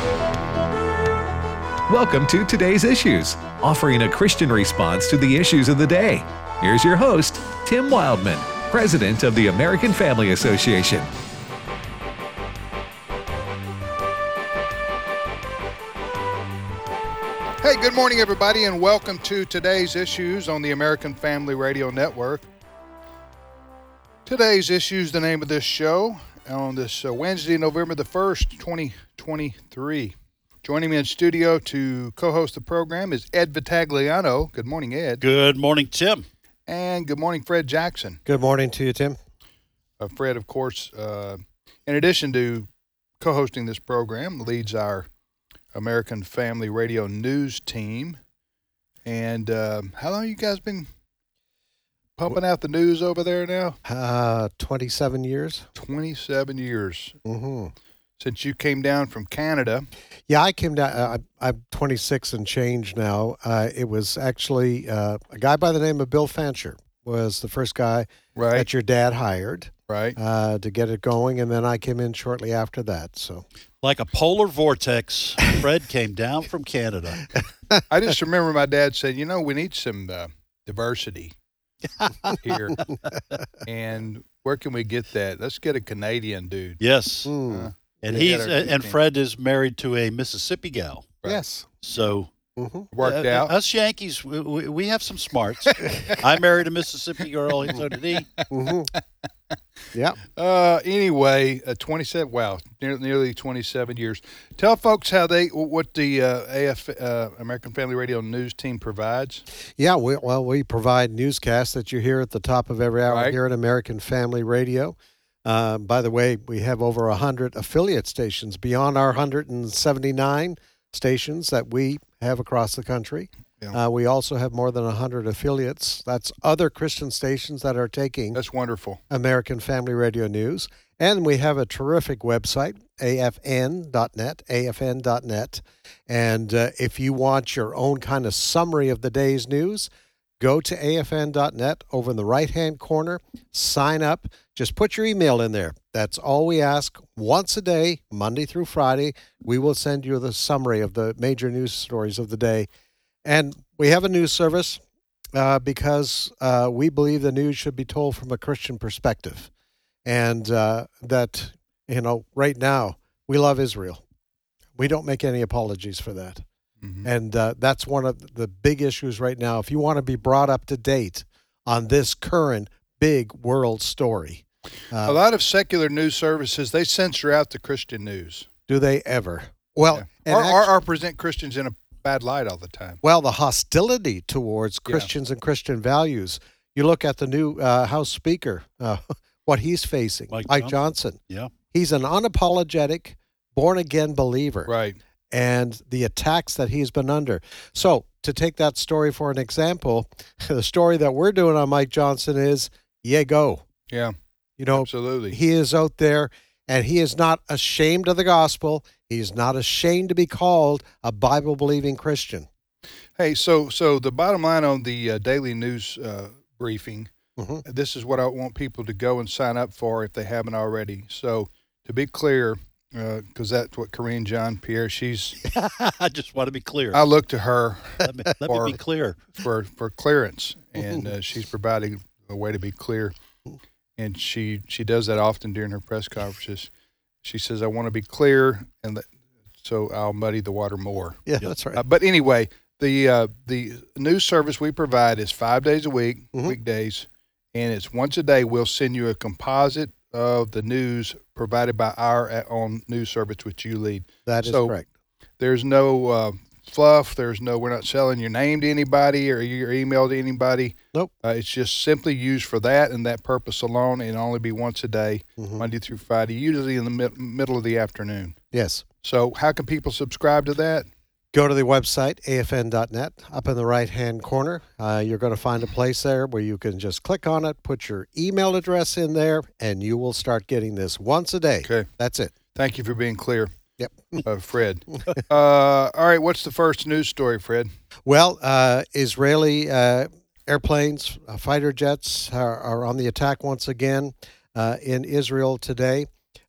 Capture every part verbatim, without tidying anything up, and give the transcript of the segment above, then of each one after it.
Welcome to Today's Issues, offering a Christian response to the issues of the day. Here's your host, Tim Wildman, President of the American Family Association. Hey, good morning, everybody, and welcome to Today's Issues on the American Family Radio Network. Today's Issues, the name of this show, on this uh, Wednesday, November the first, twenty twenty-three. Joining me in studio to co-host the program is Ed Vitagliano. Good morning, Ed. Good morning, Tim. And good morning, Fred Jackson. Good morning to you, Tim. Uh, Fred, of course, uh, in addition to co-hosting this program, leads our American Family Radio News team. And uh, how long you guys been pumping out the news over there now? Uh, twenty-seven years. twenty-seven years. Mm-hmm. Since you came down from Canada. Yeah, I came down. Uh, I'm twenty-six and change now. Uh, it was actually uh, a guy by the name of Bill Fancher was the first guy right. that your dad hired right. uh, to get it going, and then I came in shortly after that. So, like a polar vortex, Fred came down from Canada. I just remember my dad said, you know, we need some uh, diversity here. And where can we get that? Let's get a Canadian dude. Yes. mm. Uh, and they he's got our and team. Fred is married to a Mississippi gal. Right. Yes. So Mm-hmm. worked uh, out. Us Yankees, we, we, we have some smarts. I married a Mississippi girl, and so did he. Mm-hmm. Yeah. Uh, anyway, uh, twenty-seven. Wow, near, nearly twenty-seven years. Tell folks how they what the uh, A F uh, American Family Radio News team provides. Yeah. We, well, we provide newscasts that you hear at the top of every hour Right. here at American Family Radio. Uh, by the way, we have over one hundred affiliate stations beyond our one hundred seventy-nine stations that we have across the country. Yeah. Uh, we also have more than one hundred affiliates. That's other Christian stations that are taking That's wonderful. American Family Radio News. And we have a terrific website, A F N dot net, A F N dot net. And uh, if you want your own kind of summary of the day's news, go to A F N dot net over in the right-hand corner, sign up, just put your email in there. That's all we ask. Once a day, Monday through Friday, we will send you the summary of the major news stories of the day. And we have a news service uh, because uh, we believe the news should be told from a Christian perspective. And uh, that, you know, right now, we love Israel. We don't make any apologies for that. Mm-hmm. And uh, that's one of the big issues right now. If you want to be brought up to date on this current big world story. Uh, A lot of secular news services, they censor out the Christian news. do they ever? Well, Yeah. and or, actu- or, or present Christians in a bad light all the time. well, the hostility towards Yeah. Christians and Christian values. You look at the new uh, House Speaker, uh, what he's facing, Mike Mike Johnson. Yeah. He's an unapologetic, born-again believer. Right. And the attacks that he's been under. So to take that story for an example, the story that we're doing on Mike Johnson is, yeah, go. Yeah, You know, absolutely. he is out there and he is not ashamed of the gospel. He's not ashamed to be called a Bible-believing Christian. Hey, so so the bottom line on the uh, daily news uh, briefing, Mhm. this is what I want people to go and sign up for if they haven't already. So to be clear, because that's what Corinne John Pierre, she's, I just want to be clear. I look to her Let me, let or- me be clear. for, for clearance, and uh, she's providing a way to be clear. And she, she does that often during her press conferences. She says, I want to be clear, and that, so I'll muddy the water more. Yeah, that's right. Uh, but anyway, the uh, the news service we provide is five days a week, Mhm. weekdays, and it's once a day. We'll send you a composite of the news provided by our uh, own news service, which you lead. That is so- correct. There's no uh, fluff. There's no. We're not selling your name to anybody or your email to anybody. Nope. Uh, it's just simply used for that and that purpose alone, and only be once a day, Mhm. Monday through Friday, usually in the mid- middle of the afternoon. Yes. So, how can people subscribe to that? Go to the website, A F N dot net. Up in the right-hand corner, uh, you're going to find a place there where you can just click on it, put your email address in there, and you will start getting this once a day. Okay. That's it. Thank you for being clear. Yep. uh, Fred. Uh, all right, what's the first news story, Fred? Well, uh, Israeli uh, airplanes, uh, fighter jets are, are on the attack once again uh, in Israel today.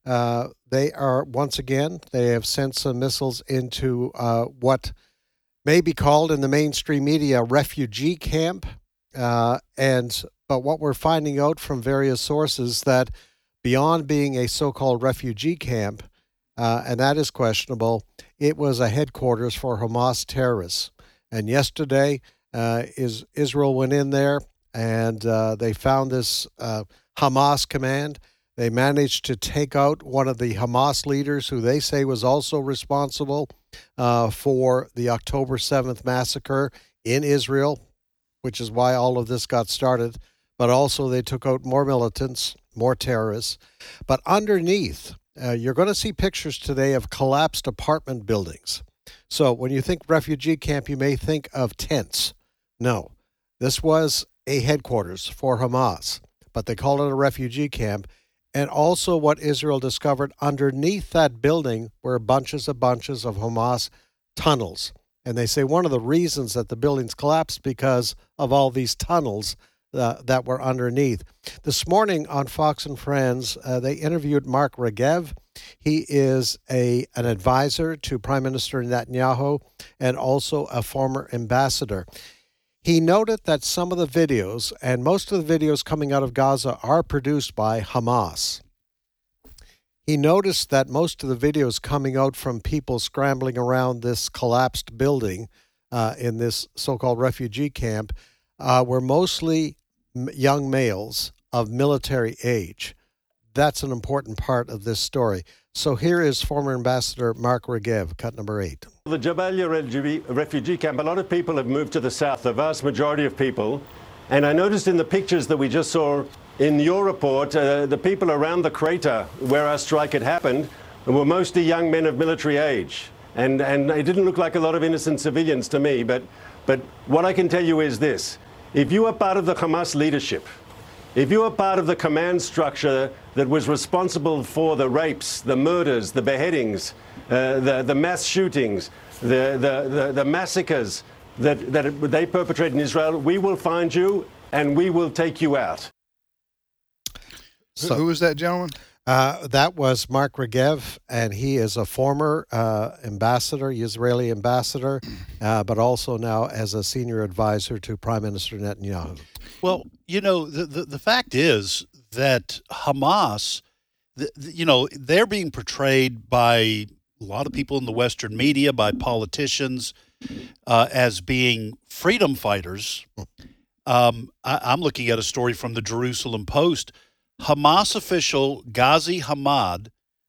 Uh, they are, once again, they have sent some missiles into uh, what may be called in the mainstream media a refugee camp. Uh, and but what we're finding out from various sources that beyond being a so-called refugee camp, uh, and that is questionable, it was a headquarters for Hamas terrorists. And yesterday, uh, is Israel went in there and uh, they found this uh, Hamas command. They managed to take out one of the Hamas leaders who they say was also responsible uh, for the October seventh massacre in Israel, which is why all of this got started. But also they took out more militants, more terrorists. But underneath, uh, you're going to see pictures today of collapsed apartment buildings. So when you think refugee camp, you may think of tents. No, this was a headquarters for Hamas, but they call it a refugee camp. And also what Israel discovered underneath that building were bunches and bunches of Hamas tunnels. And they say one of the reasons that the buildings collapsed because of all these tunnels uh, that were underneath. This morning on Fox and Friends, uh, they interviewed Mark Regev. He is a an advisor to Prime Minister Netanyahu and also a former ambassador. He noted that some of the videos, and most of the videos coming out of Gaza, are produced by Hamas. He noticed that most of the videos coming out from people scrambling around this collapsed building uh, in this so-called refugee camp uh, were mostly m- young males of military age. That's an important part of this story. So here is former Ambassador Mark Regev, cut number eight. The Jabalia refugee camp, a lot of people have moved to the south, the vast majority of people. And I noticed in the pictures that we just saw in your report, uh, the people around the crater where our strike had happened were mostly young men of military age. And, and it didn't look like a lot of innocent civilians to me. But, but what I can tell you is this. If you are part of the Hamas leadership, if you are part of the command structure that was responsible for the rapes, the murders, the beheadings, uh, the, the mass shootings, the, the, the, the massacres that, that they perpetrate in Israel, we will find you and we will take you out. So, who was that gentleman? Uh, that was Mark Regev, and he is a former uh, ambassador, Israeli ambassador, uh, but also now as a senior advisor to Prime Minister Netanyahu. Well, you know, the, the, the fact is that Hamas, the, the, you know, they're being portrayed by a lot of people in the Western media, by politicians, uh, as being freedom fighters. Um, I, I'm looking at a story from the Jerusalem Post. Hamas official Ghazi Hamad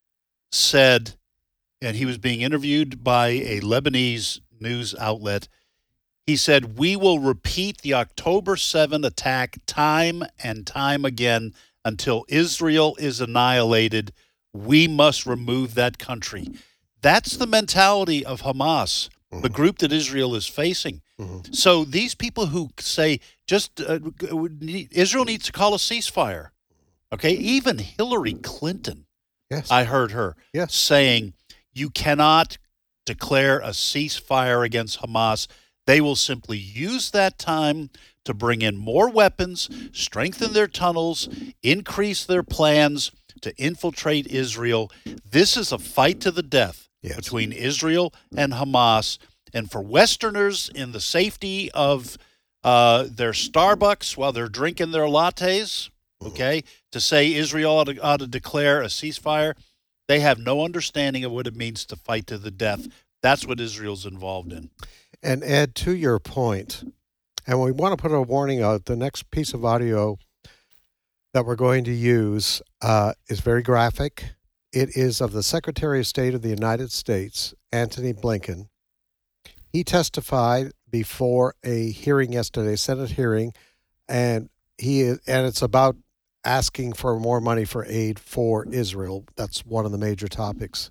said, and he was being interviewed by a Lebanese news outlet, he said, "We will repeat the October seventh attack time and time again until Israel is annihilated. We must remove that country." That's the mentality of Hamas, mm-hmm. the group that Israel is facing. Mm-hmm. So these people who say just uh, Israel needs to call a ceasefire. Okay, even Hillary Clinton, yes. I heard her yes. saying, you cannot declare a ceasefire against Hamas. They will simply use that time to bring in more weapons, strengthen their tunnels, increase their plans to infiltrate Israel. This is a fight to the death yes. between Israel and Hamas. And for Westerners in the safety of uh, their Starbucks while they're drinking their lattes, okay, to say Israel ought to, ought to declare a ceasefire, they have no understanding of what it means to fight to the death. That's what Israel's involved in. And Ed, to your point, and we want to put a warning out, the next piece of audio that we're going to use uh, is very graphic. It is of the Secretary of State of the United States, Antony Blinken. He testified before a hearing yesterday, Senate hearing, and he and it's about asking for more money for aid for Israel. That's one of the major topics.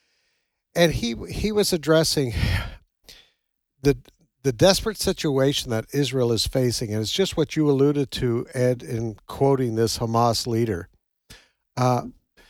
And he he was addressing the the desperate situation that Israel is facing, and it's just what you alluded to, Ed, in quoting this Hamas leader. Uh,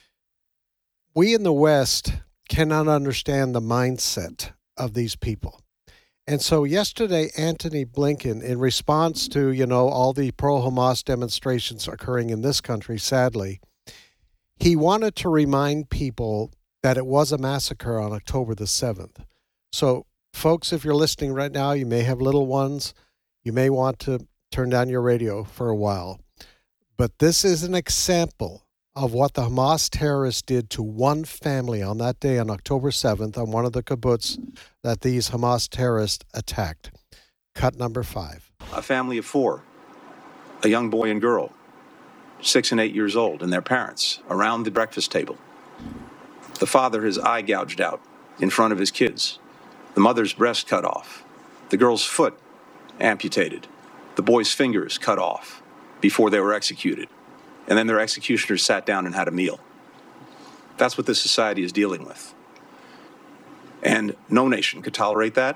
we in the West cannot understand the mindset of these people. And so yesterday, Antony Blinken, in response to, you know, all the pro-Hamas demonstrations occurring in this country, sadly, He wanted to remind people that it was a massacre on October the seventh. So, folks, if you're listening right now, you may have little ones. You may want to turn down your radio for a while. But this is an example of what the Hamas terrorists did to one family on that day on October seventh on one of the kibbutz that these Hamas terrorists attacked. Cut number five. A family of four, a young boy and girl, six and eight years old, and their parents around the breakfast table. The father, his eye gouged out in front of his kids. The mother's breast cut off. The girl's foot amputated. The boy's fingers cut off before they were executed. And then their executioners sat down and had a meal. That's what this society is dealing with. And no nation could tolerate that.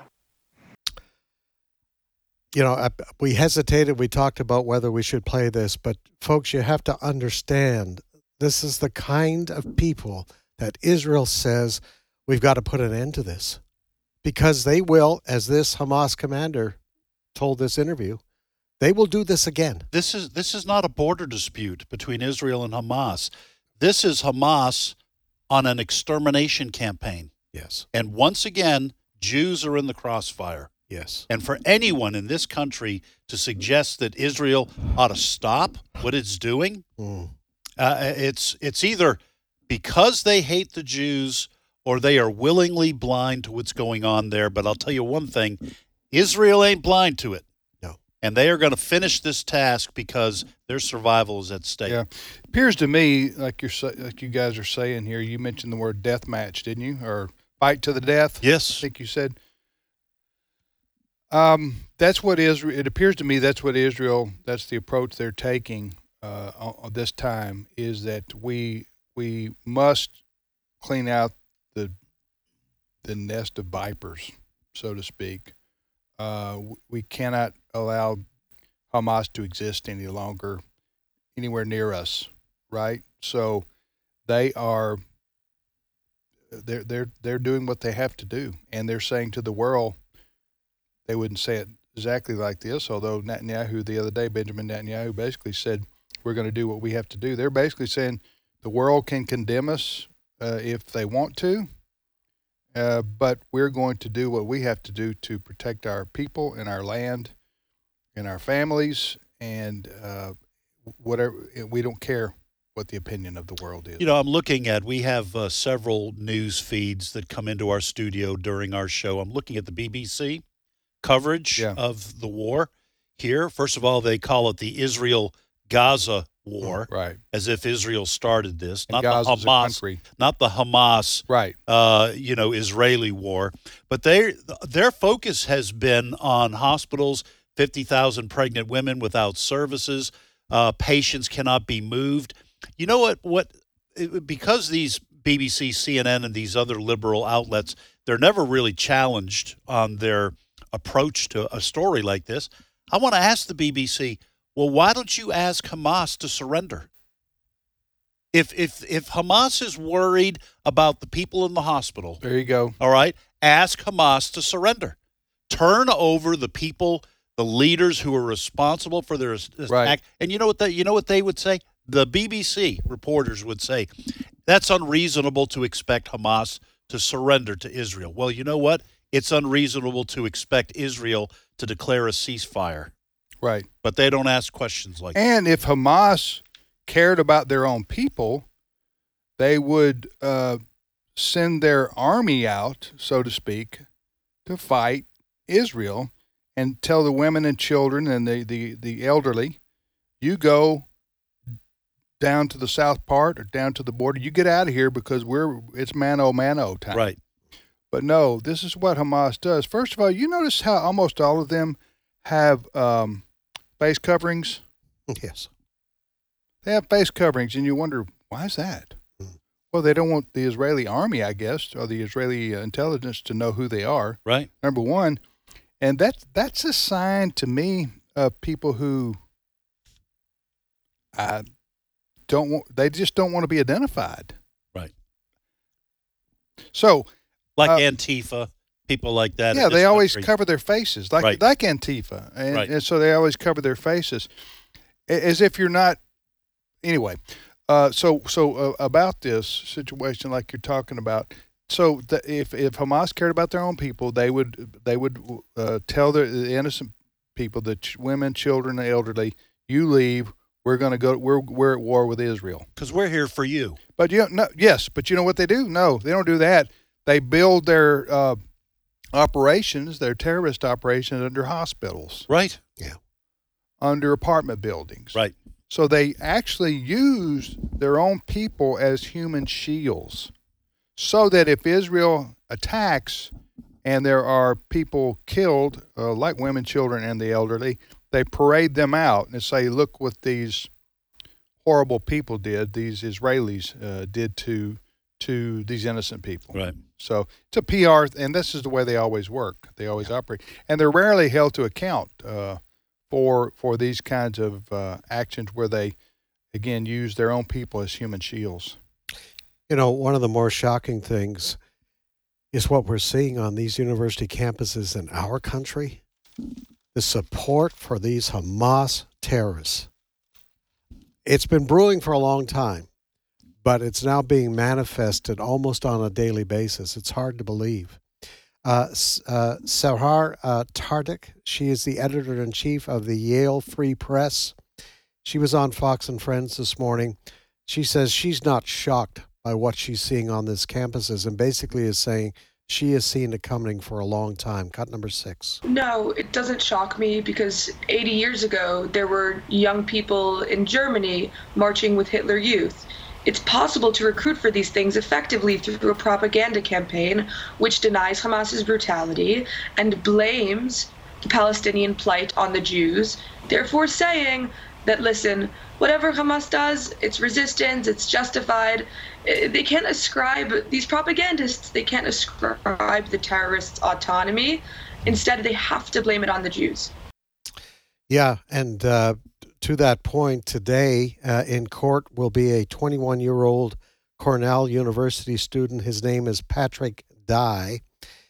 You know, I, we hesitated. We talked about whether we should play this, but folks, you have to understand this is the kind of people that Israel says we've got to put an end to this. Because they will, as this Hamas commander told this interview, they will do this again. This is this is not a border dispute between Israel and Hamas. This is Hamas on an extermination campaign. Yes. And once again, Jews are in the crossfire. Yes. And for anyone in this country to suggest that Israel ought to stop what it's doing, Mm. uh, it's it's either because they hate the Jews or they are willingly blind to what's going on there. But I'll tell you one thing, Israel ain't blind to it. And they are going to finish this task because their survival is at stake. Yeah, appears to me like you're sa- like you guys are saying here. You mentioned the word death match, didn't you, or fight to the death? Yes, I think you said. Um, that's what Israel. It appears to me that's what Israel. That's the approach they're taking uh, on this time. Is that we we must clean out the the nest of vipers, so to speak. Uh, we cannot allow Hamas to exist any longer anywhere near us, right? So they are they're they're they're doing what they have to do, and they're saying to the world. They wouldn't say it exactly like this, although Netanyahu the other day, Benjamin Netanyahu, basically said we're going to do what we have to do. They're basically saying the world can condemn us uh, if they want to. Uh, but we're going to do what we have to do to protect our people and our land and our families, and uh, whatever. We don't care what the opinion of the world is. You know, I'm looking at, we have uh, several news feeds that come into our studio during our show. I'm looking at the B B C coverage yeah. of the war here. First of all, they call it the Israel-Gaza war, right? As if Israel started this, and not Gaza's the Hamas, a country. not the Hamas, right? Uh, you know, Israeli war. But they, their focus has been on hospitals, fifty thousand pregnant women without services, uh, patients cannot be moved. You know what? What because these B B C, C N N, and these other liberal outlets, they're never really challenged on their approach to a story like this. I want to ask the B B C, well, why don't you ask Hamas to surrender? If if if Hamas is worried about the people in the hospital, there you go. All right, ask Hamas to surrender. Turn over the people, the leaders who are responsible for their attack. Right. And you know what they you know what they would say? The B B C reporters would say, that's unreasonable to expect Hamas to surrender to Israel. Well, you know what? It's unreasonable to expect Israel to declare a ceasefire. Right. But they don't ask questions like that. And if Hamas cared about their own people, they would uh, send their army out, so to speak, to fight Israel and tell the women and children and the, the, the elderly, you go down to the south part or down to the border. You get out of here because we're it's mano mano time. Right. But no, this is what Hamas does. First of all, you notice how almost all of them have um, face coverings? Yes. They have face coverings, and you wonder, why is that? Mm. Well, they don't want the Israeli army, I guess, or the Israeli intelligence to know who they are. Right. Number one. And that, that's a sign to me of people who uh, don't want, they just don't want to be identified. Right. So, like uh, Antifa, people like that. Yeah, they always country. cover their faces, like right. like Antifa, and, right. and so they always cover their faces, as if you're not. Anyway, Uh, so so uh, about this situation, like you're talking about, so the, if if Hamas cared about their own people, they would they would uh, tell their the innocent people, the ch- women, children, the elderly, you leave. We're going to go. We're we're at war with Israel because we're here for you. But you know, no, yes, but you know what they do? No, they don't do that. They build their uh, operations, their terrorist operations, under hospitals, Right. Yeah. under apartment buildings. Right. So they actually use their own people as human shields, so that if Israel attacks and there are people killed, uh, like women, children, and the elderly, they parade them out and say, look what these horrible people did, these Israelis uh, did to to these innocent people. Right. So it's a P R, and this is the way they always work. They always operate. And they're rarely held to account uh, for for these kinds of uh, actions where they, again, use their own people as human shields. You know, one of the more shocking things is what we're seeing on these university campuses in our country, the support for these Hamas terrorists. It's been brewing for a long time, but it's now being manifested almost on a daily basis. It's hard to believe. Uh, uh, Sahar uh, Tardik, she is the editor-in-chief of the Yale Free Press. She was on Fox and Friends this morning. She says she's not shocked by what she's seeing on these campuses, and basically is saying she has seen it coming for a long time. Cut number six. No, it doesn't shock me because eighty years ago, there were young people in Germany marching with Hitler Youth. It's possible to recruit for these things effectively through a propaganda campaign which denies Hamas's brutality and blames the Palestinian plight on the Jews, therefore saying that, listen, whatever Hamas does, it's resistance, it's justified. They can't ascribe, these propagandists, they can't ascribe the terrorists autonomy. Instead, they have to blame it on the Jews. Yeah, and uh, to that point, today uh, in court will be a twenty-one-year-old Cornell University student. His name is Patrick Dye,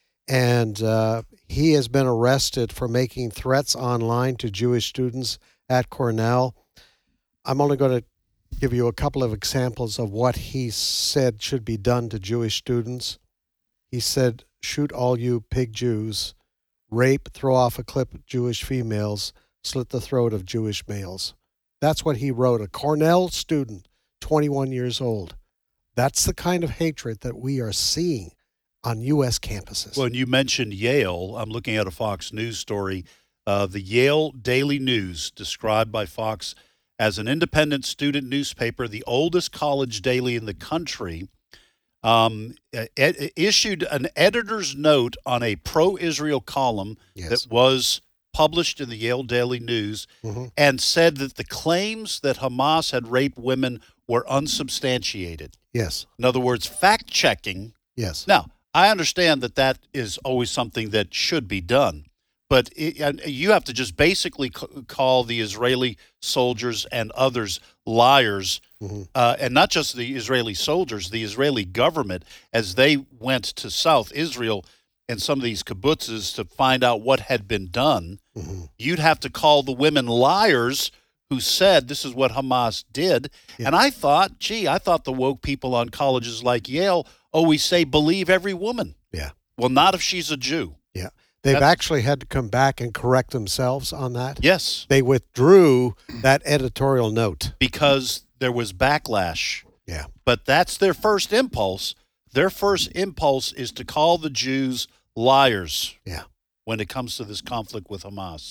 and uh, he has been arrested for making threats online to Jewish students at Cornell. I'm only going to give you a couple of examples of what he said should be done to Jewish students. He said, shoot all you pig Jews, rape, throw off a clip of Jewish females, slit the throat of Jewish males. That's what he wrote, a Cornell student, twenty-one years old. That's the kind of hatred that we are seeing on U S campuses. When you mentioned Yale, I'm looking at a Fox News story. Uh, the Yale Daily News, described by Fox as an independent student newspaper, the oldest college daily in the country, um, ed- issued an editor's note on a pro-Israel column Yes. that was published in the Yale Daily News, Mm-hmm. and said that the claims that Hamas had raped women were unsubstantiated. Yes, In other words, fact-checking. yes. Now, I understand that that is always something that should be done. But it, and you have to just basically c- call the Israeli soldiers and others liars, Mm-hmm. uh, and not just the Israeli soldiers, the Israeli government, as they went to South Israel and some of these kibbutzes to find out what had been done. Mm-hmm. You'd have to call the women liars who said this is what Hamas did. Yeah. And I thought, gee, I thought the woke people on colleges like Yale always say believe every woman. Yeah. Well, not if she's a Jew. Yeah. They've That's- actually had to come back and correct themselves on that. Yes. They withdrew that editorial note. Because there was backlash. Yeah. But that's their first impulse. Their first impulse is to call the Jews liars. Yeah. When it comes to this conflict with Hamas.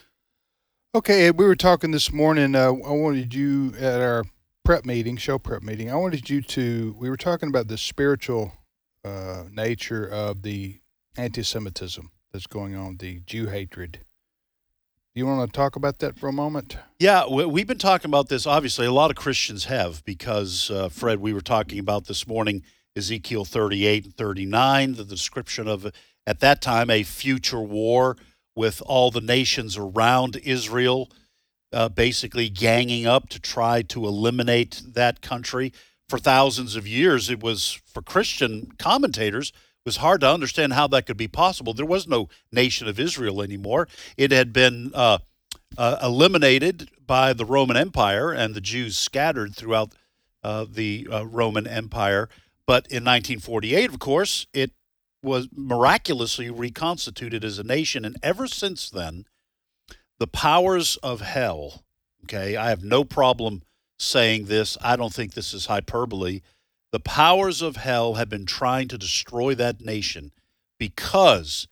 Okay, Ed, we were talking this morning. Uh, I wanted you at our prep meeting, show prep meeting. I wanted you to. We were talking about the spiritual uh, nature of the anti-Semitism that's going on, the Jew hatred. You want to talk about that for a moment? Yeah, we- we've been talking about this. Obviously, a lot of Christians have because, uh, Fred, we were talking about this morning Ezekiel thirty-eight and thirty-nine, the description of, at that time, a future war with all the nations around Israel uh, basically ganging up to try to eliminate that country. For thousands of years, it was, for Christian commentators, it was hard to understand how that could be possible. There was no nation of Israel anymore. It had been uh, uh, eliminated by the Roman Empire, and the Jews scattered throughout uh, the uh, Roman Empire. But in nineteen forty-eight, of course, it was miraculously reconstituted as a nation. And ever since then, the powers of hell, okay, I have no problem saying this. I don't think this is hyperbole. The powers of hell have been trying to destroy that nation because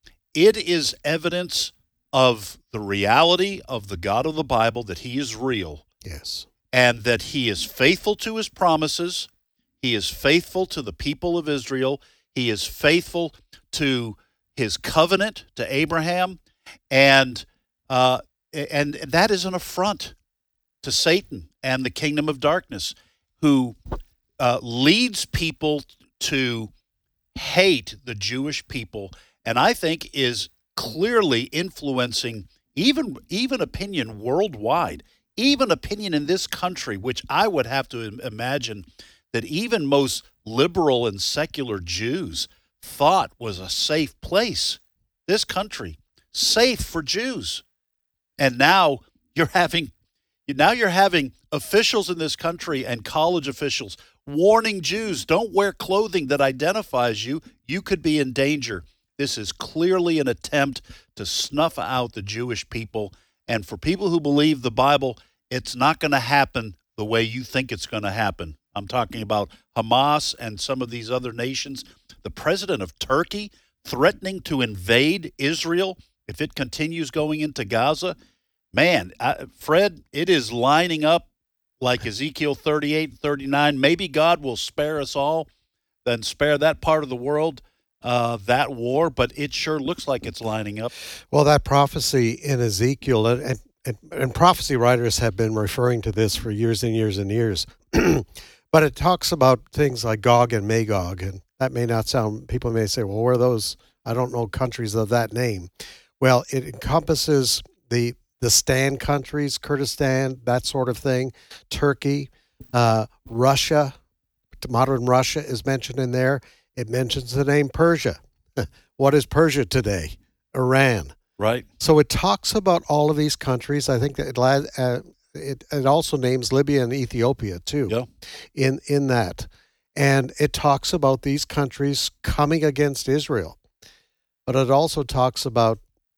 it is evidence of the reality of the God of the Bible, that he is real. Yes. And that he is faithful to his promises. He is faithful to the people of Israel. He is faithful to his covenant to Abraham. And uh, and that is an affront to Satan and the kingdom of darkness, who uh, leads people to hate the Jewish people, and I think is clearly influencing even even opinion worldwide, even opinion in this country, which I would have to imagine that even most liberal and secular Jews thought was a safe place. This country, safe for Jews. And now you're having now you're having officials in this country and college officials warning Jews, don't wear clothing that identifies you. You could be in danger. This is clearly an attempt to snuff out the Jewish people. And for people who believe the Bible, it's not going to happen the way you think it's going to happen. I'm talking about Hamas and some of these other nations. The president of Turkey threatening to invade Israel if it continues going into Gaza. Man, I, Fred, it is lining up like Ezekiel thirty-eight and thirty-nine. Maybe God will spare us all, then spare that part of the world, uh, that war, but it sure looks like it's lining up. Well, that prophecy in Ezekiel, and, and, and prophecy writers have been referring to this for years and years and years, but it talks about things like Gog and Magog, and that may not sound, people may say, well, where are those, I don't know, countries of that name. Well, it encompasses the the Stan countries, Kurdistan, that sort of thing, Turkey, uh, Russia, modern Russia is mentioned in there. It mentions the name Persia. What is Persia today? Iran. Right. So it talks about all of these countries. I think that it uh, it, it also names Libya and Ethiopia too. Yeah. In in that, and it talks about these countries coming against Israel, but it also talks about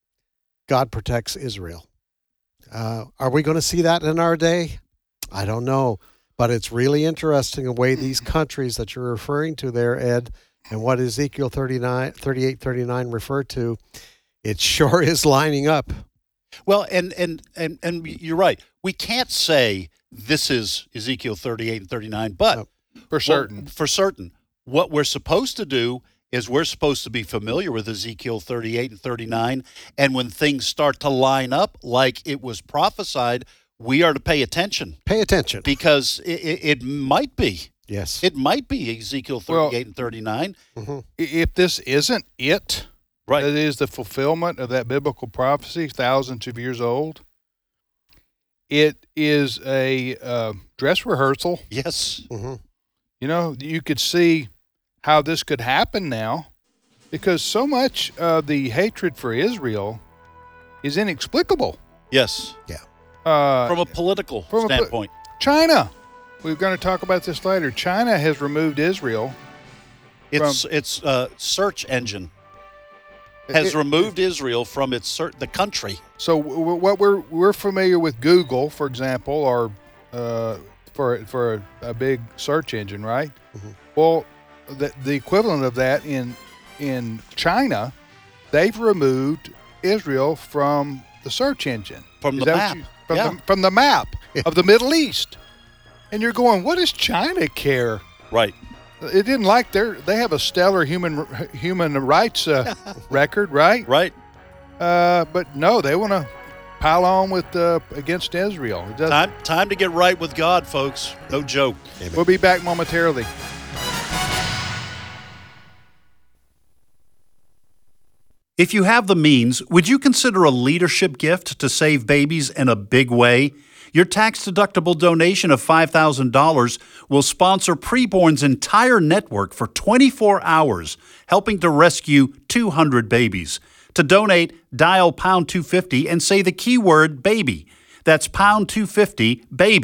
God protects Israel. Uh, are we going to see that in our day? I don't know, but it's really interesting the way these countries that you're referring to there, Ed, and what Ezekiel thirty-nine, thirty-eight, thirty-nine refer to, it sure is lining up. Well, and, and, and, and you're right. We can't say this is Ezekiel thirty-eight and thirty-nine, but No. For certain. Well, for certain. What we're supposed to do is we're supposed to be familiar with Ezekiel thirty-eight and thirty-nine, and when things start to line up like it was prophesied, we are to pay attention. Pay attention. Because it, it, it might be. Yes. It might be Ezekiel thirty-eight Well, and thirty-nine. Mm-hmm. If this isn't it, Right. that is the fulfillment of that biblical prophecy, thousands of years old, it is a uh, dress rehearsal. Yes. Mm-hmm. You know, you could see how this could happen now, because so much of the hatred for Israel is inexplicable. Yes. Uh, From a political from a po- standpoint. China, we're going to talk about this later. China has removed Israel. Its its uh, search engine has It- removed Israel from its ser- the country. So w- what we're we're familiar with Google, for example, or uh, for for a, a big search engine, right? Mm-hmm. Well, the the equivalent of that in in China, they've removed Israel from the search engine, From Is the that what map. you- from Yeah. the from the map of the Middle East, and you're going, what does China care? Right. It didn't like their they have a stellar human human rights uh, record, right? Right. Uh, but no, they want to pile on with uh, against Israel. It doesn't- Time time to get right with God, folks. No joke. We'll be back momentarily. If you have the means, would you consider a leadership gift to save babies in a big way? Your tax-deductible donation of five thousand dollars will sponsor Preborn's entire network for twenty-four hours, helping to rescue two hundred babies. To donate, dial pound two fifty and say the keyword baby. That's pound two fifty, baby,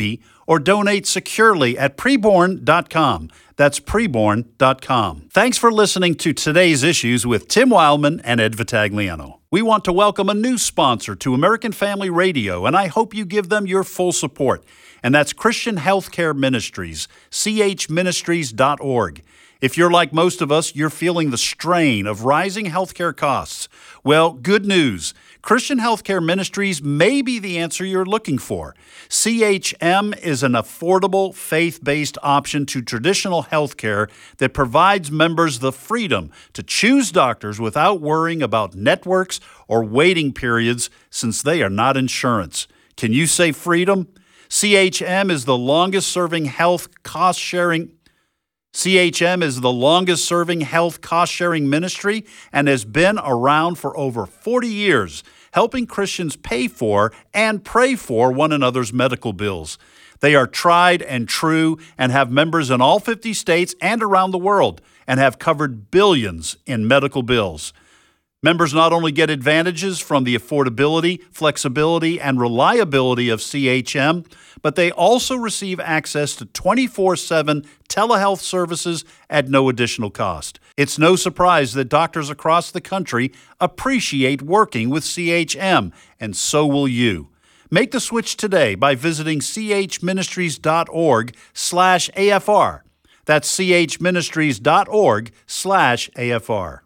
or donate securely at preborn dot com. That's preborn dot com. Thanks for listening to Today's Issues with Tim Wildman and Ed Vitagliano. We want to welcome a new sponsor to American Family Radio, and I hope you give them your full support. And that's Christian Healthcare Ministries, c h ministries dot org. If you're like most of us, you're feeling the strain of rising healthcare costs. Well, good news. Christian Healthcare Ministries may be the answer you're looking for. C H M is an affordable, faith-based option to traditional healthcare that provides members the freedom to choose doctors without worrying about networks or waiting periods, since they are not insurance. Can you say freedom? C H M is the longest-serving health cost-sharing C H M is the longest-serving health cost-sharing ministry and has been around for over forty years, helping Christians pay for and pray for one another's medical bills. They are tried and true and have members in all fifty states and around the world and have covered billions in medical bills. Members not only get advantages from the affordability, flexibility, and reliability of C H M, but they also receive access to twenty-four seven telehealth services at no additional cost. It's no surprise that doctors across the country appreciate working with C H M, and so will you. Make the switch today by visiting c h ministries dot org slash A F R. That's c h ministries dot org slash A F R.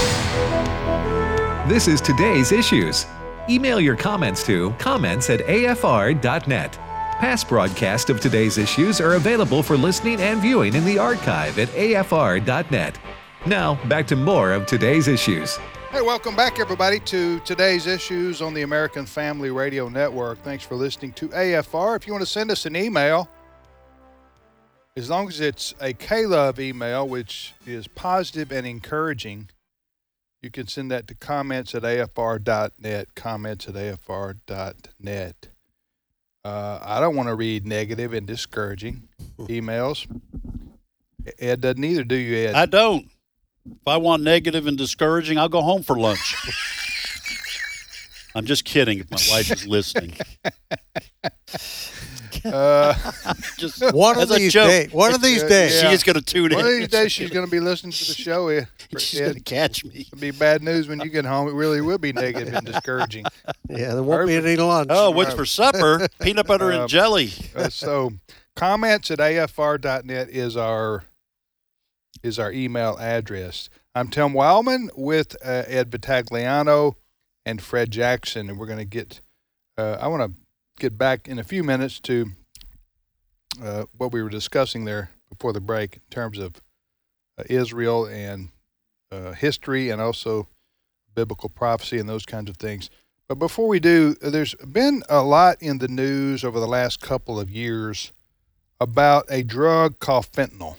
This is Today's Issues. Email your comments to comments at a f r dot net. Past broadcasts of Today's Issues are available for listening and viewing in the archive at a f r dot net. Now, back to more of Today's Issues. Hey, welcome back, everybody, to Today's Issues on the American Family Radio Network. Thanks for listening to A F R. If you want to send us an email, as long as it's a K-Love email, which is positive and encouraging, you can send that to comments at a f r dot net, comments at a f r dot net. Uh, I don't want to read negative and discouraging emails. Ed doesn't either, do you, Ed? I don't. If I want negative and discouraging, I'll go home for lunch. I'm just kidding if my wife is listening. Uh, just One of these days. One of these Yeah, days. yeah. She's going to tune in. One of these days she's going to be listening to the show. Ed. She's going to catch me. It'll be bad news when you get home. It really will be negative and discouraging. Yeah, there won't be any lunch. Oh, what's for supper? Peanut butter Um, and jelly. Uh, so comments at a f r dot net is our is our email address. I'm Tim Wildman with uh, Ed Vitagliano and Fred Jackson, and we're going to get, uh, I want to get back in a few minutes to uh, what we were discussing there before the break in terms of uh, Israel and uh, history and also biblical prophecy and those kinds of things. But before we do, there's been a lot in the news over the last couple of years about a drug called fentanyl,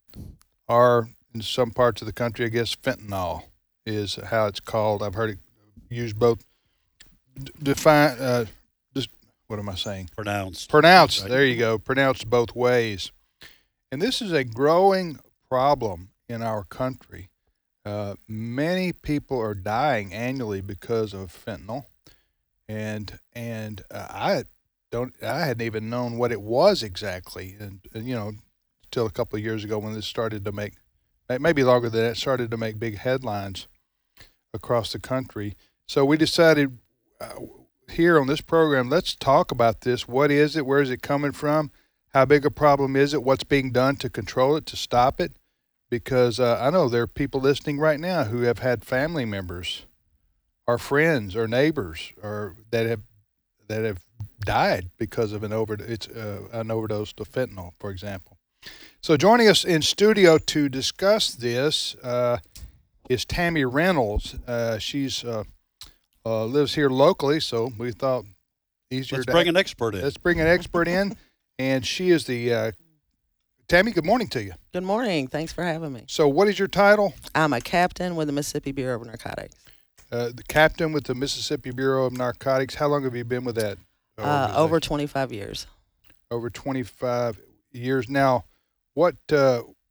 or in some parts of the country, I guess fentanyl is how it's called. I've heard it used both, d- define, uh, just, what am I saying? Pronounced. Pronounced, Right. there you go, pronounced both ways. And this is a growing problem in our country. Uh, many people are dying annually because of fentanyl. And and uh, I don't I hadn't even known what it was exactly, and, and you know, till a couple of years ago when this started to make, maybe longer than that, started to make big headlines across the country. So we decided uh, here on this program, let's talk about this. What is it? Where is it coming from? How big a problem is it? What's being done to control it, to stop it? Because uh, I know there are people listening right now who have had family members or friends or neighbors or that have that have died because of an over it's uh, an overdose of fentanyl, for example. So joining us in studio to discuss this uh, is Tammy Reynolds. Uh, she's uh, uh, lives here locally, so we thought easier Let's to bring an expert in. let's bring an expert in, and she is the uh, Tammy. Good morning to you. Good morning. Thanks for having me. So, what is your title? I'm a captain with the Mississippi Bureau of Narcotics. Uh, the captain with the Mississippi Bureau of Narcotics. How long have you been with that? Uh, organization? over twenty-five years. Over twenty-five years now. What uh,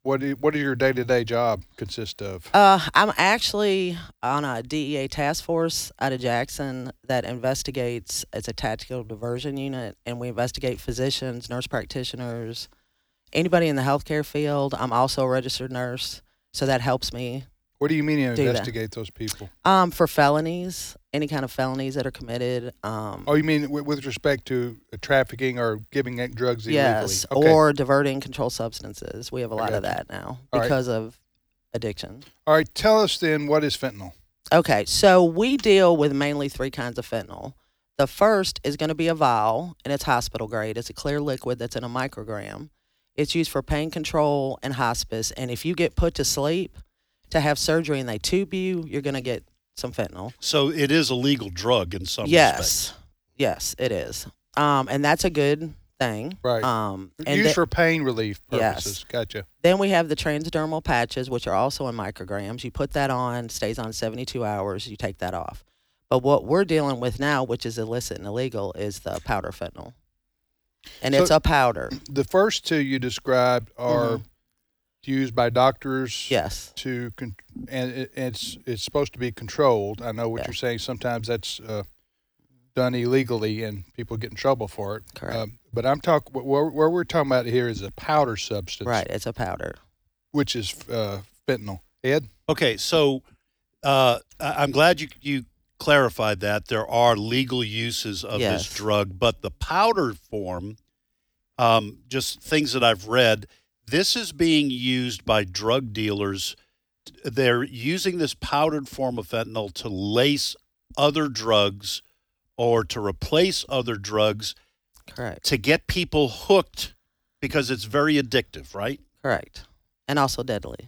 What do, what does your day to day job consist of? Uh, I'm actually on a D E A task force out of Jackson that investigates. It's a tactical diversion unit, and we investigate physicians, nurse practitioners, anybody in the healthcare field. I'm also a registered nurse, so that helps me. What do you mean you do investigate those people? Um, for felonies, any kind of felonies that are committed. Um, Oh, you mean with, with respect to uh, trafficking or giving drugs illegally? yes, Okay. or diverting controlled substances. We have a lot of got you. that now All right. because of addiction. All right, tell us then, what is fentanyl? Okay, so we deal with mainly three kinds of fentanyl. The first is going to be a vial, and it's hospital grade. It's a clear liquid that's in a microgram. It's used for pain control and hospice. And if you get put to sleep to have surgery and they tube you, you're going to get some fentanyl. So it is a legal drug in some yes. respects. Yes, it is. Um, and that's a good thing. Right. Um, and Used th- for pain relief Yes. purposes. Gotcha. Then we have the transdermal patches, which are also in micrograms. You put that on, stays on seventy-two hours, you take that off. But what we're dealing with now, which is illicit and illegal, is the powder fentanyl. And So- it's a powder. The first two you described are Mhm. used by doctors Yes. to, con- and it, it's it's supposed to be controlled. I know what Yeah. you're saying. Sometimes that's uh, done illegally, and people get in trouble for it. Correct. Um, but I'm talking. Where, where we're talking about here is a powder substance, Right, it's a powder. which is uh, fentanyl. Ed, Okay, so uh, I- I'm glad you you clarified that there are legal uses of Yes. this drug, but the powder form, um, just things that I've read, this is being used by drug dealers. They're using this powdered form of fentanyl to lace other drugs or to replace other drugs Correct. to get people hooked because it's very addictive, right? Correct. And also deadly.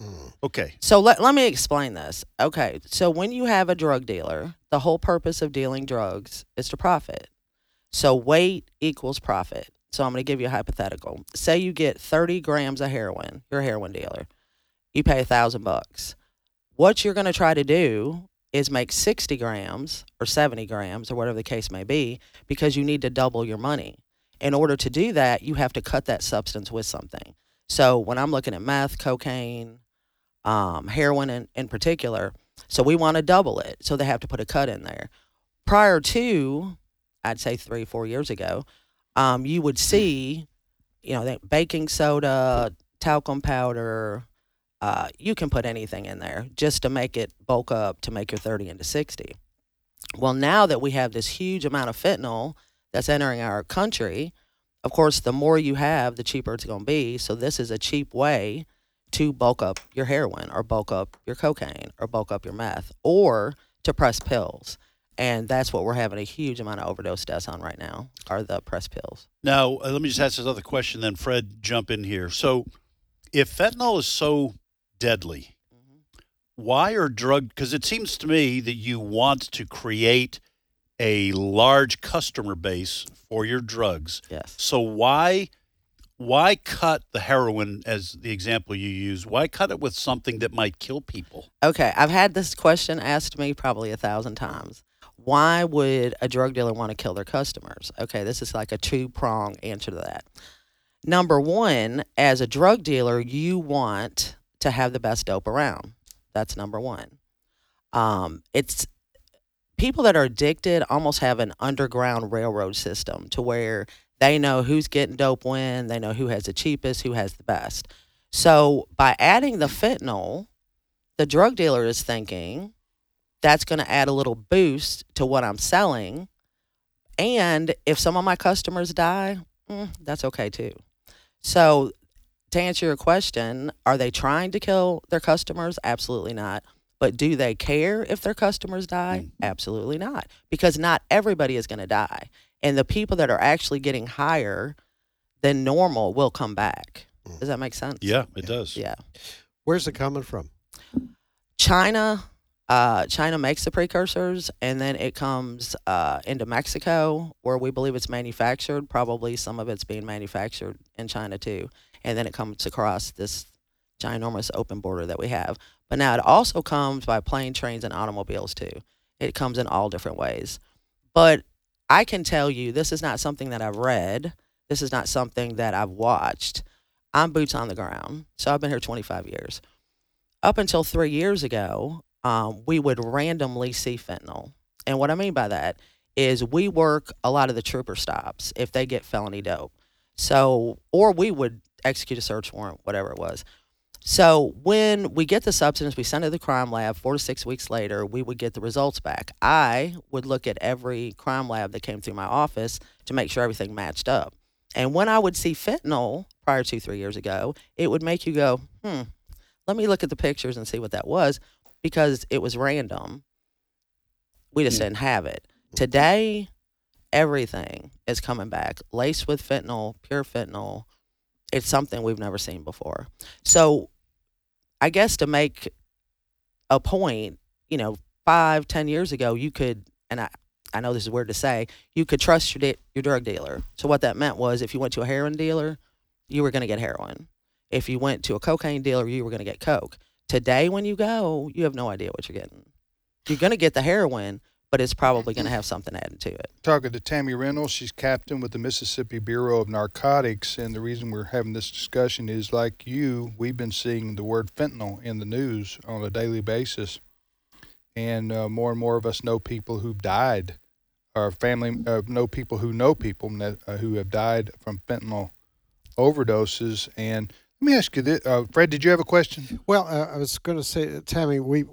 Okay. So let, let me explain this. Okay, so when you have a drug dealer, the whole purpose of dealing drugs is to profit. So weight equals profit. So I'm going to give you a hypothetical. Say you get thirty grams of heroin. You're a heroin dealer. You pay a thousand bucks. What you're going to try to do is make sixty grams or seventy grams or whatever the case may be, because you need to double your money. In order to do that, you have to cut that substance with something. So when I'm looking at meth, cocaine, um, heroin in, in particular, so we want to double it. So they have to put a cut in there. Prior to, I'd say three, four years ago, um, you would see, you know, that baking soda, talcum powder, uh, you can put anything in there just to make it bulk up to make your thirty into sixty. Well, now that we have this huge amount of fentanyl that's entering our country, of course, the more you have, the cheaper it's going to be. So this is a cheap way to bulk up your heroin or bulk up your cocaine or bulk up your meth or to press pills. And that's what we're having a huge amount of overdose deaths on right now, are the press pills. Now, uh, let me just ask this other question, then Fred, jump in here. So if fentanyl is so deadly, why are drug, because it seems to me that you want to create a large customer base for your drugs. Yes. So why why cut the heroin as the example you use? Why cut it with something that might kill people? Okay, I've had this question asked me probably a thousand times. Why would a drug dealer want to kill their customers? Okay, this is like a two-prong answer to that. Number one, as a drug dealer, you want to have the best dope around. That's number one. Um, it's people that are addicted almost have an underground railroad system to where they know who's getting dope when, they know who has the cheapest, who has the best. So by adding the fentanyl, the drug dealer is thinking that's going to add a little boost to what I'm selling. And if some of my customers die, mm, that's okay too. So to answer your question, are they trying to kill their customers? Absolutely not. But do they care if their customers die? Absolutely not. Because not everybody is going to die. And the people that are actually getting higher than normal will come back. Does that make sense? Yeah, it does. Yeah. Where's it coming from? China. Uh, China makes the precursors, and then it comes uh, into Mexico, where we believe it's manufactured. Probably some of it's being manufactured in China too. And then it comes across this ginormous open border that we have. But now it also comes by plane, trains, and automobiles too. It comes in all different ways. But I can tell you, this is not something that I've read. This is not something that I've watched. I'm boots on the ground. So I've been here twenty-five years. Up until three years ago, um, we would randomly see fentanyl. And what I mean by that is we work a lot of the trooper stops if they get felony dope. So, or we would execute a search warrant, whatever it was. So when we get the substance, we send it to the crime lab. Four to six weeks later, we would get the results back. I would look at every crime lab that came through my office to make sure everything matched up. And when I would see fentanyl prior to three years ago, it would make you go, hmm, let me look at the pictures and see what that was, because it was random. We just didn't have it. Today, everything is coming back, laced with fentanyl, pure fentanyl. It's something we've never seen before. So I guess to make a point, you know, five, ten years ago, you could, and I, I know this is weird to say, you could trust your de- your drug dealer. So what that meant was if you went to a heroin dealer, you were going to get heroin. If you went to a cocaine dealer, you were going to get coke. Today, when you go, you have no idea what you're getting. You're going to get the heroin, but it's probably going to have something added to it. Talking to Tammy Reynolds, she's captain with the Mississippi Bureau of Narcotics, and the reason we're having this discussion is, like you, we've been seeing the word fentanyl in the news on a daily basis, and uh, more and more of us know people who've died, or family uh, know people who know people that, uh, who have died from fentanyl overdoses. And let me ask you this, uh, Fred, did you have a question? Well, uh, I was going to say, Tammy, we,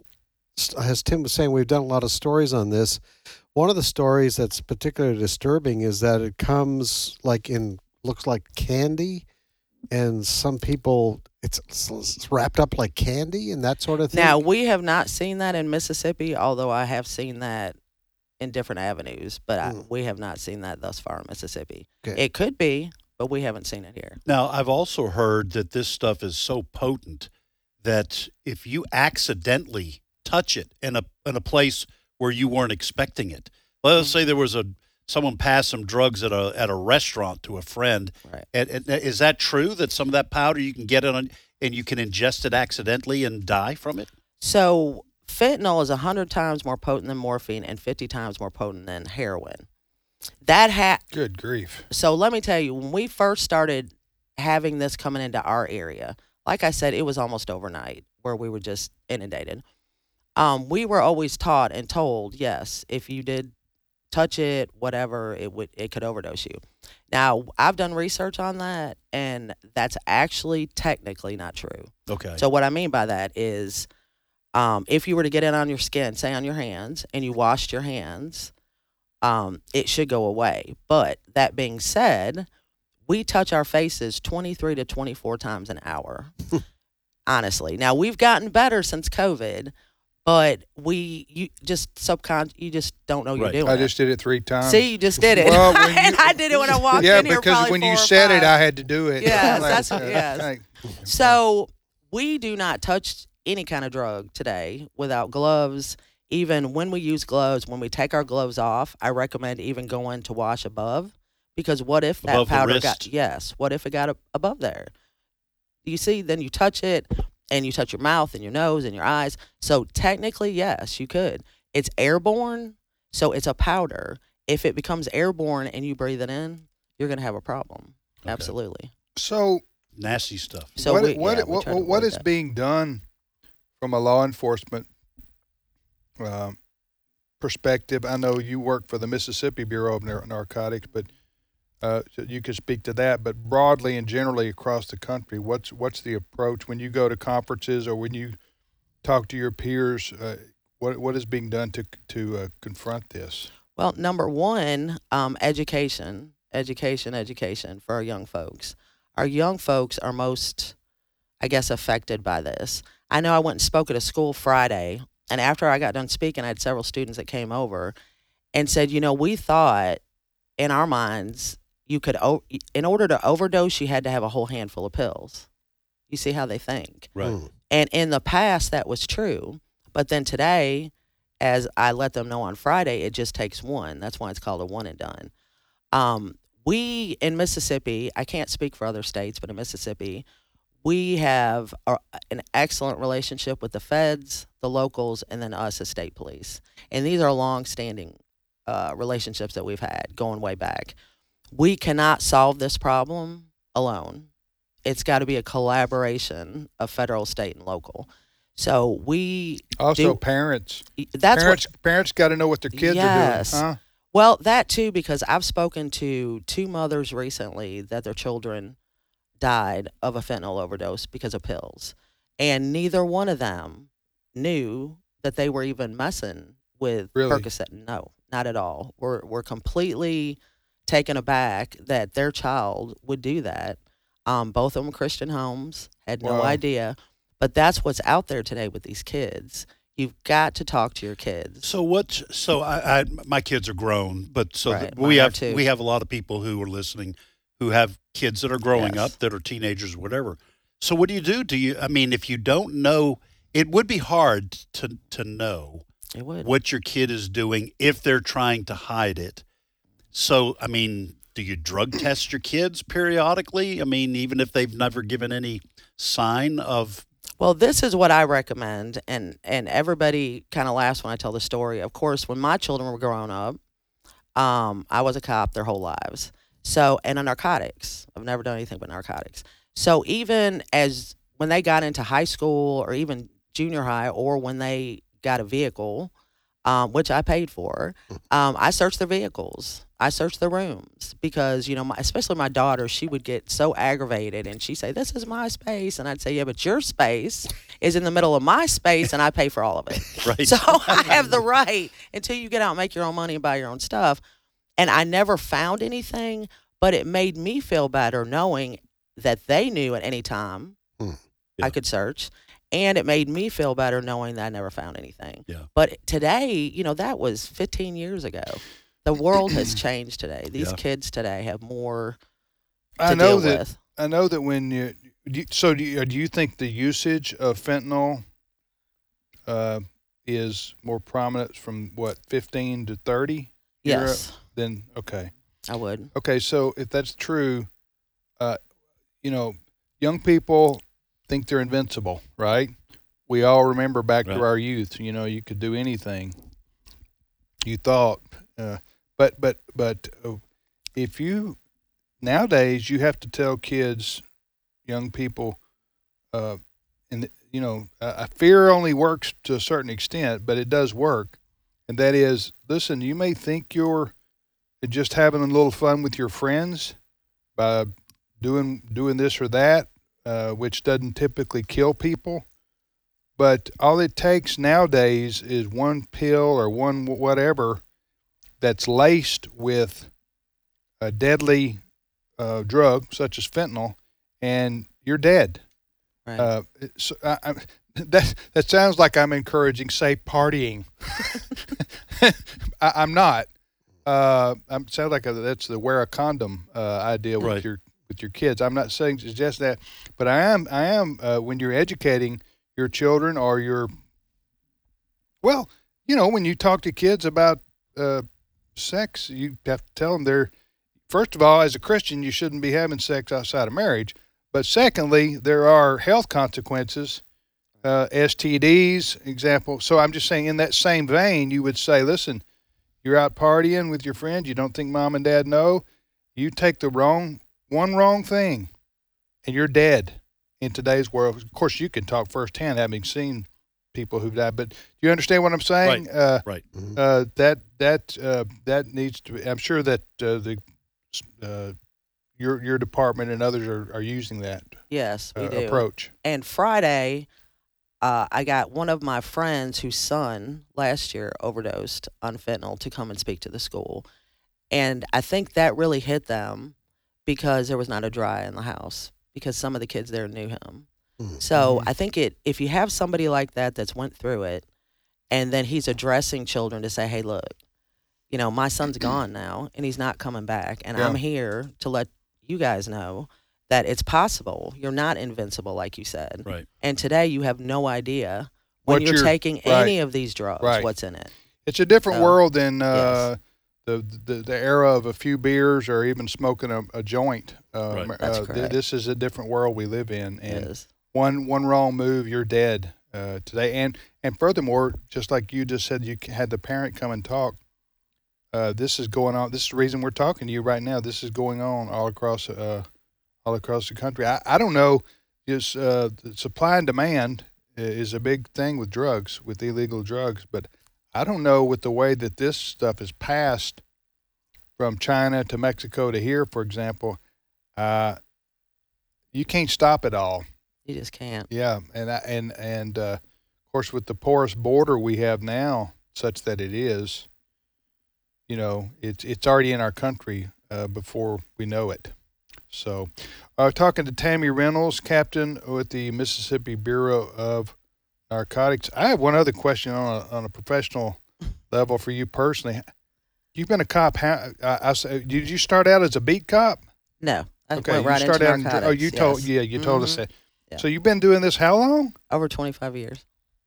as Tim was saying, we've done a lot of stories on this. One of the stories that's particularly disturbing is that it comes like in, looks like candy, and some people, it's, it's wrapped up like candy and that sort of thing. Now, we have not seen that in Mississippi, although I have seen that in different avenues, but I, Mm. we have not seen that thus far in Mississippi. Okay. It could be, but we haven't seen it here. Now, I've also heard that this stuff is so potent that if you accidentally touch it in a in a place where you weren't expecting it, let us say there was a someone passed some drugs at a at a restaurant to a friend. Right. And, and is that true that some of that powder you can get it on and you can ingest it accidentally and die from it? So fentanyl is one hundred times more potent than morphine and fifty times more potent than heroin. That ha- Good grief. So let me tell you, when we first started having this coming into our area, like I said, it was almost overnight where we were just inundated. Um, we were always taught and told, yes, if you did touch it, whatever, it would it could overdose you. Now, I've done research on that, and that's actually technically not true. Okay. So what I mean by that is, um, if you were to get it on your skin, say on your hands, and you washed your hands, um, it should go away. But that being said, we touch our faces twenty-three to twenty-four times an hour. Honestly. Now, we've gotten better since COVID, but we you just subcon you just don't know Right. you're doing I it. just did it three times. See, you just did it. Well, when and you- I did it when I walked yeah, in here because probably when four you or said it, five. I had to do it. Yes, Like, that's uh, what- yes. like- So we do not touch any kind of drug today without gloves. Even when we use gloves, when we take our gloves off, I recommend even going to wash above, because what if that Above the powder wrist? got, yes, what if it got a, above there? You see, then you touch it and you touch your mouth and your nose and your eyes. So technically, yes, you could. It's airborne, so it's a powder. If it becomes airborne and you breathe it in, you're going to have a problem. Okay. Absolutely. So Nasty stuff. So what, we, what, yeah, we what, try to what avoid is that. being done from a law enforcement um, perspective? I know you work for the Mississippi Bureau of Nar- Narcotics, but uh, so you could speak to that. But broadly and generally across the country, what's what's the approach when you go to conferences or when you talk to your peers? Uh, what what is being done to to uh, confront this? Well, number one, um, education, education, education for our young folks. Our young folks are most, I guess, affected by this. I know I went and spoke at a school Friday, and after I got done speaking, I had several students that came over and said, you know, we thought in our minds you could, o- in order to overdose, you had to have a whole handful of pills. You see how they think. Right. Mm. And in the past, that was true. But then today, as I let them know on Friday, it just takes one. That's why it's called a one and done. Um, we in Mississippi, I can't speak for other states, but in Mississippi, we have a, an excellent relationship with the feds, the locals, and then us as state police. And these are long-standing uh, relationships that we've had going way back. We cannot solve this problem alone. it's got to be a collaboration of federal, state, and local. So we Also, do, parents. That's parents. what, Parents got to know what their kids yes. are doing. Huh? Well, that too, because I've spoken to two mothers recently that their children died of a fentanyl overdose because of pills, and neither one of them knew that they were even messing with Really? Percocet. No, not at all. We're we're completely taken aback that their child would do that. Um, both of them Christian homes, had no Wow. idea. But that's what's out there today with these kids. You've got to talk to your kids. So what? So I, I my kids are grown, but so Right, that mine we are have too. we have a lot of people who are listening who have kids that are growing Yes. up, that are teenagers, whatever. So what do you do? Do you? I mean, if you don't know, it would be hard to to know It would. what your kid is doing if they're trying to hide it. So I mean, do you drug test your kids periodically? I mean, even if they've never given any sign of. Well, this is what I recommend, and, and everybody kind of laughs when I tell the story. Of course, when my children were growing up, um, I was a cop their whole lives. So, and on narcotics. I've never done anything but narcotics. So even as when they got into high school or even junior high, or when they got a vehicle, um, which I paid for, um, I searched their vehicles. I searched their rooms because, you know, my, especially my daughter, she would get so aggravated and she'd say, this is my space. And I'd say, yeah, but your space is in the middle of my space and I pay for all of it. Right. So I have the right until you get out and make your own money and buy your own stuff. And I never found anything, but it made me feel better knowing that they knew at any time Yeah. I could search. And it made me feel better knowing that I never found anything. Yeah. But today, you know, that was fifteen years ago. The world has changed today. These Yeah. kids today have more to I know deal that. with. I know that when you, do you so do you, do you think the usage of fentanyl uh, is more prominent from what fifteen to thirty? Yes, Then okay. I would. Okay, so if that's true, uh, you know, young people think they're invincible, right? We all remember back Right. to our youth. You know, you could do anything. You thought, uh, but but but uh, if you nowadays you have to tell kids, young people, uh, and you know, uh, fear only works to a certain extent, but it does work, and that is, listen, you may think you're just having a little fun with your friends by doing doing this or that, uh, which doesn't typically kill people. But all it takes nowadays is one pill or one whatever that's laced with a deadly uh, drug such as fentanyl, and you're dead. Right. Uh, so I, I, that that sounds like I'm encouraging safe partying. I, I'm not. Uh, I'm sounds like a, that's the wear a condom uh, idea with Right. your with your kids. I'm not saying suggest that, but I am. I am uh, when you're educating your children or your, well, you know, when you talk to kids about uh, sex, you have to tell them they're, first of all, as a Christian, you shouldn't be having sex outside of marriage. But secondly, there are health consequences, uh, S T Ds, example. So I'm just saying, in that same vein, you would say, listen, you're out partying with your friends. You don't think mom and dad know. You take the wrong, one wrong thing, and you're dead in today's world. Of course, you can talk firsthand, having seen people who've died. But do you understand what I'm saying? Right. Uh, Right. uh, that that uh, that needs to be. I'm sure that uh, the uh, your your department and others are, are using that Yes, we uh, do. approach. And Friday, uh, I got one of my friends whose son last year overdosed on fentanyl to come and speak to the school. And I think that really hit them because there was not a dry in the house, because some of the kids there knew him. So I think it if you have somebody like that that's went through it, and then he's addressing children to say, hey, look, you know, my son's gone now and he's not coming back. And Yeah. I'm here to let you guys know that it's possible. You're not invincible, like you said. Right. And today you have no idea when What you're, you're- taking right. any of these drugs, Right. what's in it. It's a different So, world than uh, the, the the era of a few beers or even smoking a, a joint. Uh, Right. That's uh, th- correct. this is a different world we live in, and Is. one one wrong move, you're dead uh, today. And and furthermore, just like you just said, you had the parent come and talk. Uh, this is going on. This is the reason we're talking to you right now. This is going on all across uh, all across the country. I, I don't know, is uh, the supply and demand is a big thing with drugs, with illegal drugs, but I don't know with the way that this stuff is passed from China to Mexico to here, for example, uh, you can't stop it all. You just can't. Yeah, and I- and and uh, of course with the porous border we have now, such that it is, you know, it's it's already in our country uh, before we know it. So, uh, talking to Tammy Reynolds, captain with the Mississippi Bureau of Narcotics. I have one other question on a, on a professional level for you personally. You've been a cop. How, I, I, say- did you start out as a beat cop? No. I Okay, went you right started into out. In, narcotics. oh, you told. yes. Yeah, you told us Mhm. that. Yeah. So you've been doing this how long? Over twenty-five years.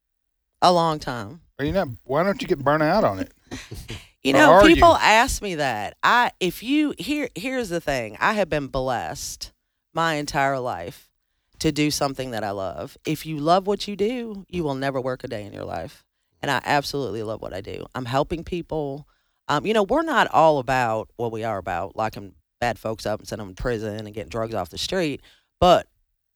A long time. Are you not? Why don't you get burnt out on it? You Or know, are you? people ask me that. I if you here here's the thing. I have been blessed my entire life to do something that I love. If you love what you do, you will never work a day in your life. And I absolutely love what I do. I'm helping people. Um, you know, we're not all about what we are about, locking bad folks up and sending them to prison and getting drugs off the street, but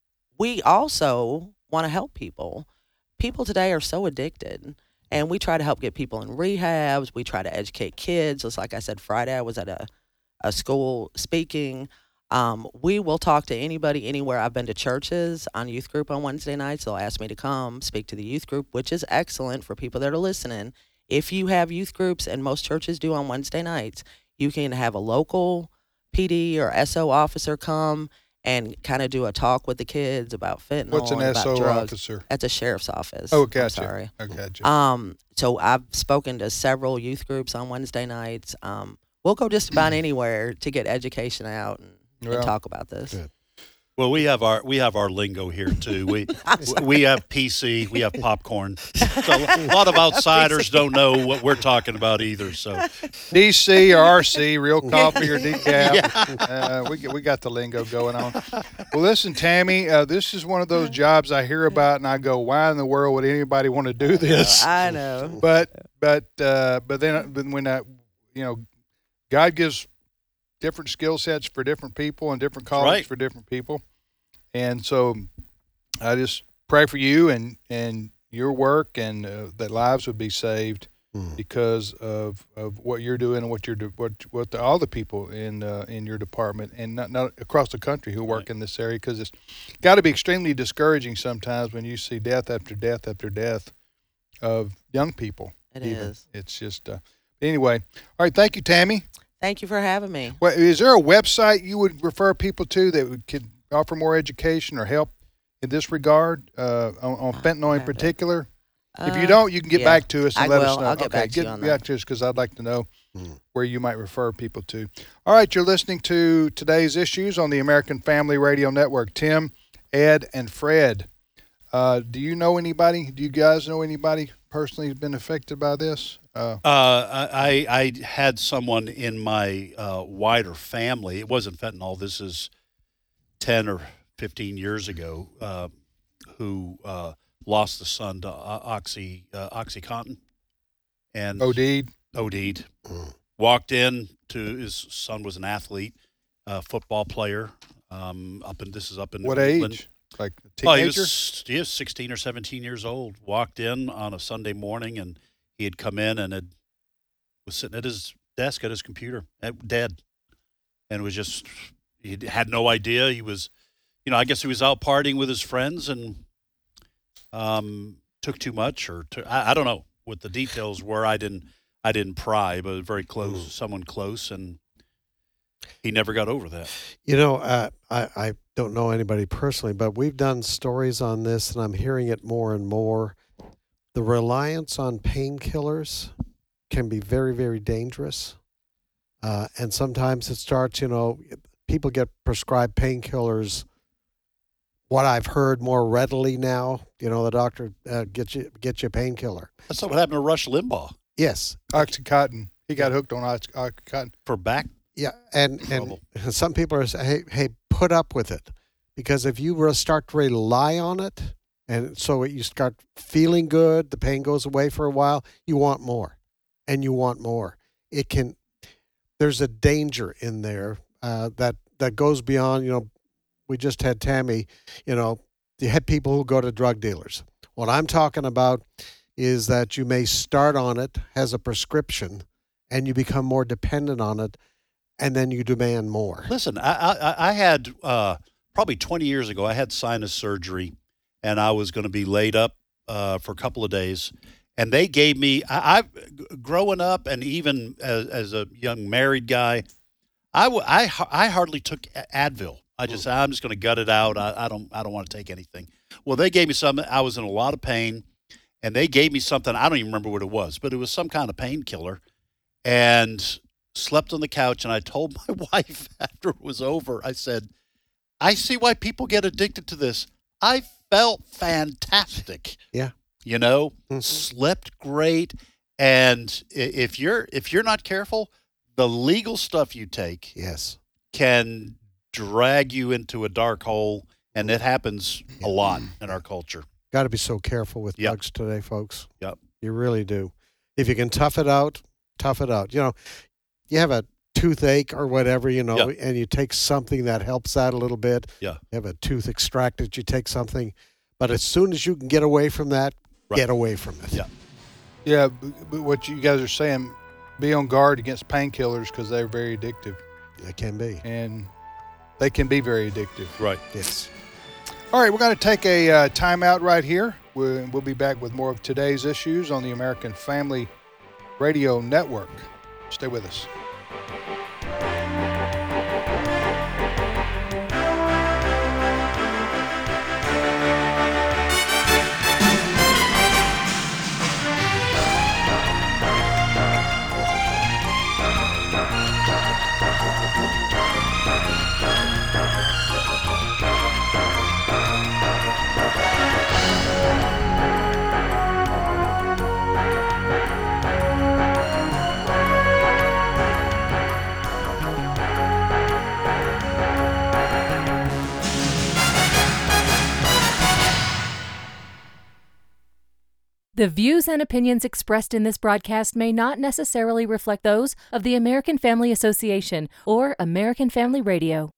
we also want to help people. People today are so addicted, and we try to help get people in rehabs. We try to educate kids. Just like I said, Friday I was at a, a school speaking. Um, we will talk to anybody anywhere. I've been to churches on youth group on Wednesday nights. They'll ask me to come speak to the youth group, which is excellent for people that are listening. If you have youth groups, and most churches do on Wednesday nights, you can have a local P D or S O officer come and kind of do a talk with the kids about fentanyl. What's an and about S O drugs. officer? That's a sheriff's office. Oh, I'm gotcha. sorry. I gotcha. Um, so I've spoken to several youth groups on Wednesday nights. Um, we'll go just about anywhere to get education out and, Well, and talk about this. good. Well, we have our we have our lingo here too. We we have P C, we have popcorn. So a lot of outsiders don't know what we're talking about either. So D C or R C, real coffee or decaf. Uh, we, we got the lingo going on. Well, listen, Tammy, uh, this is one of those jobs I hear about and I go, why in the world would anybody want to do this? I know. But but uh, but then but when I, you know, God gives different skill sets for different people and different callings right. for different people, and so I just pray for you and and your work and uh, that lives would be saved Mm. because of, of what you're doing and what you're do, what what the, all the people in uh, in your department and not, not across the country who work Right. in this area, because it's got to be extremely discouraging sometimes when you see death after death after death of young people. It even. is. It's just uh, anyway. All right, thank you, Tammy. Thank you for having me. Well, is there a website you would refer people to that would, could offer more education or help in this regard uh, on, on fentanyl in have it. particular? If you Uh, don't, you can get yeah. back to us and I let will. us know. I'll get okay, back to get you on back that. to us because I'd like to know Mm. where you might refer people to. All right, you're listening to today's issues on the American Family Radio Network. Tim, Ed, and Fred. Uh, do you know anybody? Do you guys know anybody personally who's been affected by this? Uh, Uh, I I had someone in my uh, wider family. It wasn't fentanyl. This is ten or fifteen years ago. Uh, who uh, lost the son to uh, oxy uh, OxyContin and OD'd. OD'd. Mm. Walked in to his son was an athlete, uh, football player. Um, up in this is up in What New England. age? Like a Oh, he teenager? was, he was sixteen or seventeen years old. Walked in on a Sunday morning, and he had come in and had, was sitting at his desk at his computer, at, dead. And was just, he had no idea. He was, you know, I guess he was out partying with his friends and um, took too much or, to, I, I don't know what the details were. I didn't, I didn't pry, but very close, Mm. someone close, and he never got over that. You know, uh, I, I don't know anybody personally, but we've done stories on this, and I'm hearing it more and more. The reliance on painkillers can be very, very dangerous. Uh, and sometimes it starts, you know, people get prescribed painkillers. What I've heard more readily now, you know, the doctor uh, gets you get you a painkiller. That's not what happened to Rush Limbaugh Yes, Oxycontin. He got hooked on Ox- Oxycontin. for back. yeah, and Trouble. and some people are saying, hey, hey, put up with it, because if you re- start to rely on it, and so you start feeling good, the pain goes away for a while, you want more, and you want more. It can. There's a danger in there uh, that that goes beyond, you know, we just had Tammy, you know, you had people who go to drug dealers. What I'm talking about is that you may start on it, has a prescription, and you become more dependent on it, and then you demand more. Listen, I I, I had uh, probably twenty years ago, I had sinus surgery, and I was going to be laid up uh, for a couple of days. And they gave me, I, I growing up and even as, as a young married guy, I, w- I, I hardly took Advil. I just, I'm just going to gut it out. I, I don't, I don't want to take anything. Well, they gave me something. I was in a lot of pain, and they gave me something. I don't even remember what it was, but it was some kind of painkiller. And slept on the couch, and I told my wife after it was over, I said, I see why people get addicted to this. I felt fantastic. Yeah. You know, mm-hmm. slept great. And if you're if you're not careful, the legal stuff you take yes. can drag you into a dark hole, and it happens a lot in our culture. Got to be so careful with Yep. drugs today, folks. Yep. You really do. If you can tough it out, tough it out. You know, you have a toothache or whatever, you know, Yep. and you take something that helps that a little bit. Yeah. You have a tooth extracted, you take something. But as soon as you can get away from that, Right. get away from it. Yeah. Yeah, but but what you guys are saying, be on guard against painkillers because they're very addictive, It can be. and they can be very addictive. Right. Yes. All right, we're going to take a uh, timeout right here. We'll, we'll be back with more of today's issues on the American Family Radio Network. Stay with us. The views and opinions expressed in this broadcast may not necessarily reflect those of the American Family Association or American Family Radio.